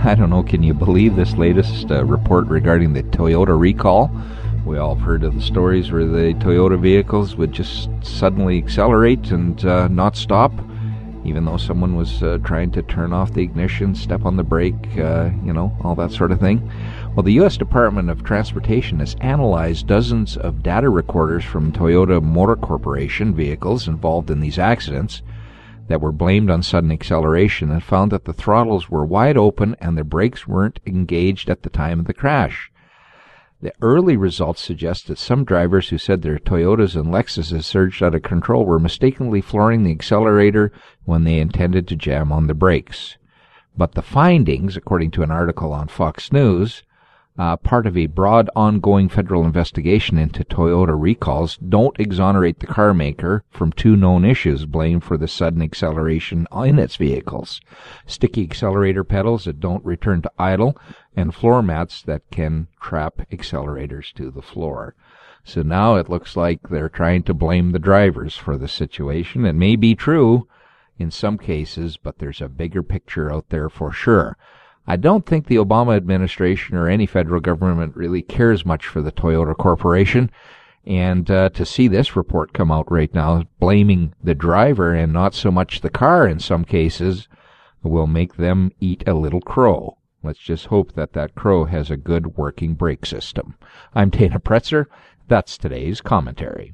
I don't know, can you believe this latest report regarding the Toyota recall? We all have heard of the stories where the Toyota vehicles would just suddenly accelerate and not stop, even though someone was trying to turn off the ignition, step on the brake, all that sort of thing. Well, the U.S. Department of Transportation has analyzed dozens of data recorders from Toyota Motor Corporation vehicles involved in these accidents that were blamed on sudden acceleration and found that the throttles were wide open and the brakes weren't engaged at the time of the crash. The early results suggest that some drivers who said their Toyotas and Lexuses surged out of control were mistakenly flooring the accelerator when they intended to jam on the brakes. But the findings, according to an article on Fox News, part of a broad ongoing federal investigation into Toyota recalls, don't exonerate the car maker from two known issues blamed for the sudden acceleration in its vehicles: sticky accelerator pedals that don't return to idle, and floor mats that can trap accelerators to the floor. So now it looks like they're trying to blame the drivers for the situation. It may be true in some cases, but there's a bigger picture out there for sure. I don't think the Obama administration or any federal government really cares much for the Toyota Corporation. And to see this report come out right now, blaming the driver and not so much the car in some cases, will make them eat a little crow. Let's just hope that that crow has a good working brake system. I'm Dana Pretzer. That's today's commentary.